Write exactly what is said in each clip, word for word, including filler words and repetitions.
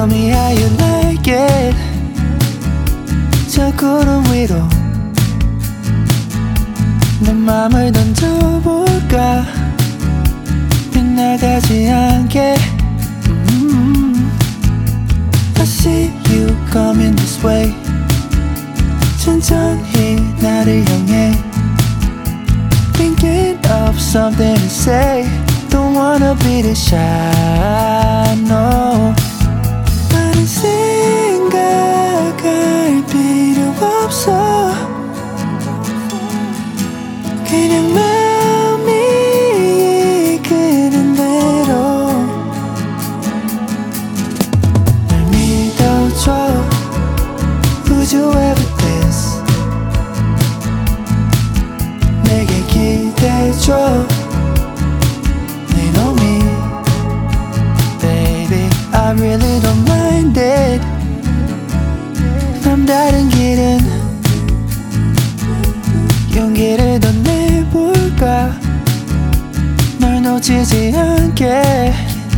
Tell me how you like it. 저 구름 위로 내 맘을 던져볼까. 빗나가지 않게. mm-hmm. I see you coming this way. 천천히 나를 향해. Thinking of something to say. Don't wanna be the shy, no. 많은 생각할 필요 없어. 그냥 마음이 이끄는 대로 날 믿어줘. Would you ever dance? 내게 기대줘. Lean on me, baby. I really don't mind it. 남다른 길은 용기를 더 내볼까. 널 놓치지 않게.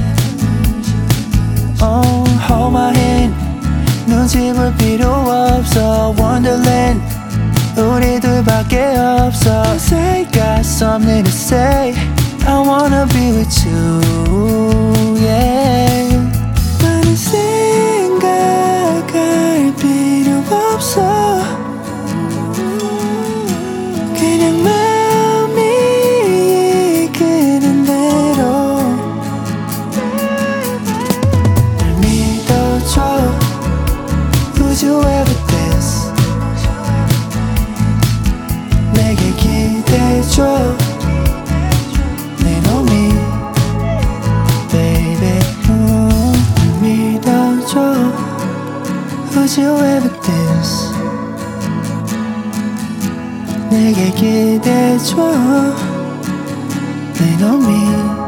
Oh, hold my hand. 눈치 볼 필요 없어. Wonderland 우리 둘밖에 없어. 'Cause I got something to say. I wanna be with you, yeah. 많은 생각할 필요 없어. 그냥 마음이 이끄는 대로 날 믿어줘. Would you ever dance? 내게 기대줘. Lean on me, baby. 음, 날 믿어줘. Would you ever dance? 내게 기대줘. Lean on me.